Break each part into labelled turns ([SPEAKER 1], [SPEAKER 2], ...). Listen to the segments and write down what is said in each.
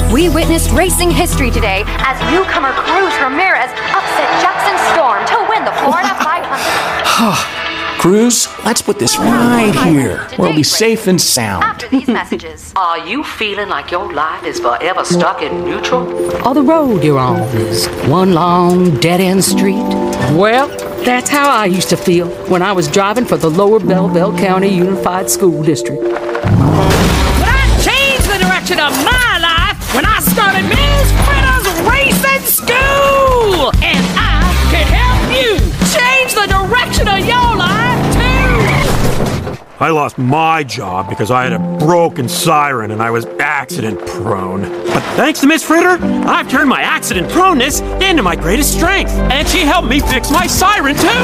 [SPEAKER 1] We witnessed racing history today as newcomer Cruz Ramirez upset Jackson Storm to win the Florida 500.
[SPEAKER 2] Cruz, let's put this right here, where we'll be safe and sound.
[SPEAKER 1] After these messages.
[SPEAKER 3] Are you feeling like your life is forever stuck in neutral?
[SPEAKER 4] Or the road you're on is one long dead-end street? Well, that's how I used to feel when I was driving for the Lower Belleville County Unified School District. But I changed the direction of my life when I started Ms. Fritter's Racing School! And I can help you change the direction of your life, too!
[SPEAKER 5] I lost my job because I had a broken siren and I was accident prone. But thanks to Miss Fritter, I've turned my accident proneness into my greatest strength. And she helped me fix my siren too.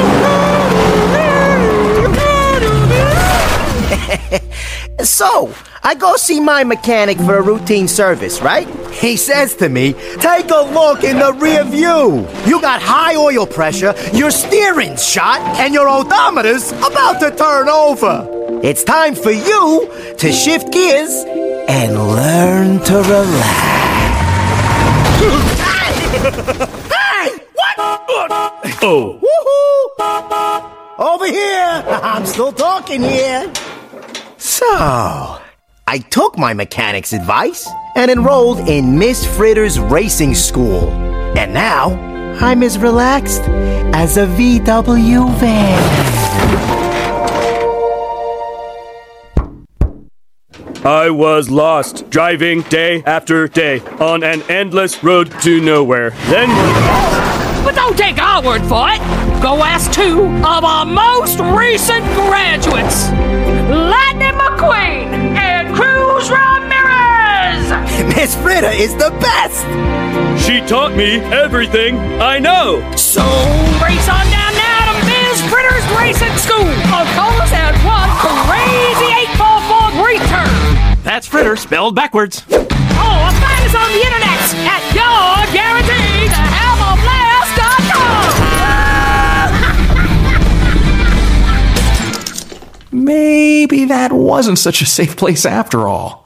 [SPEAKER 6] So, I go see my mechanic for a routine service, right? He says to me, take a look in the rear view. You got high oil pressure, your steering's shot, and your odometer's about to turn over. It's time for you to shift gears and learn to relax. Hey! What?
[SPEAKER 5] Oh.
[SPEAKER 6] Woohoo! Over here! I'm still talking here. So, I took my mechanic's advice and enrolled in Miss Fritter's Racing School. And now, I'm as relaxed as a VW van.
[SPEAKER 5] I was lost, driving day after day on an endless road to nowhere. Then...
[SPEAKER 4] But don't take our word for it. Go ask two of our most recent graduates, Lightning McQueen and Cruz Ramirez.
[SPEAKER 6] Miss Fritter is the best.
[SPEAKER 5] She taught me everything I know.
[SPEAKER 4] So race on down now to Ms. Fritter's Racing School. Of course, and one crazy 844 return.
[SPEAKER 5] That's Fritter spelled backwards.
[SPEAKER 4] Oh, and find us on the internet at yourguaranteedtohaveablast.com.
[SPEAKER 2] Maybe that wasn't such a safe place after all.